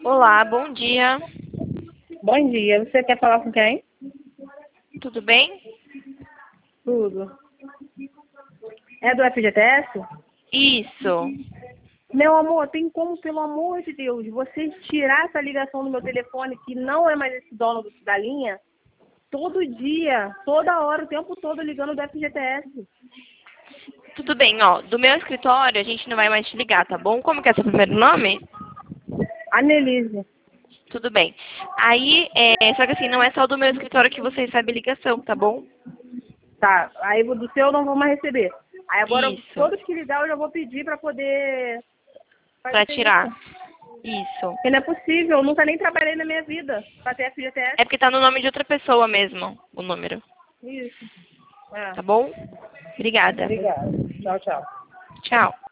Olá, bom dia. Bom dia, você quer falar com quem? Tudo bem? Tudo. É do FGTS? Isso. Meu amor, tem como, pelo amor de Deus, você tirar essa ligação do meu telefone, que não é mais esse dono da linha, todo dia, toda hora, o tempo todo ligando do FGTS. Tudo bem, ó. Do meu escritório a gente não vai mais te ligar, tá bom? Como que é seu primeiro nome? Anelise. Tudo bem. Aí, só que assim, não é só do meu escritório que você recebe ligação, tá bom? Tá, aí do seu eu não vou mais receber. Aí agora, Isso. todos que ligar eu já vou pedir pra poder Pra fazer tirar. isso. Isso. Porque não é possível, eu nunca nem trabalhei na minha vida pra ter FGTS. É porque tá no nome de outra pessoa mesmo, o número. Isso. É. Tá bom? Obrigada. Obrigada. Tchau, tchau. Tchau.